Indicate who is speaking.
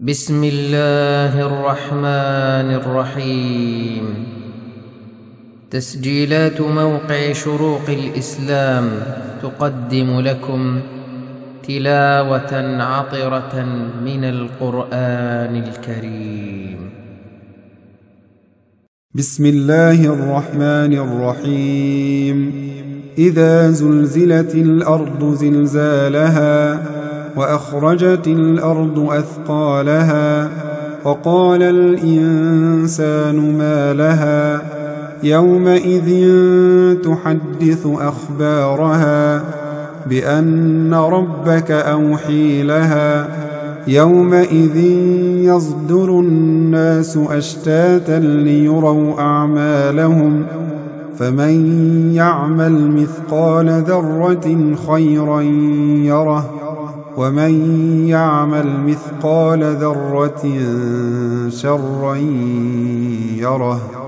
Speaker 1: بسم الله الرحمن الرحيم. تسجيلات موقع شروق الإسلام تقدم لكم تلاوة عطرة من القرآن الكريم.
Speaker 2: بسم الله الرحمن الرحيم. إذا زلزلت الأرض زلزالها وأخرجت الأرض أثقالها وقال الإنسان ما لها يومئذ تحدث أخبارها بأن ربك أوحي لها يومئذ يصدر الناس أشتاتا ليروا أعمالهم فمن يعمل مثقال ذرة خيرا يره ومن يعمل مثقال ذرة شرا يره.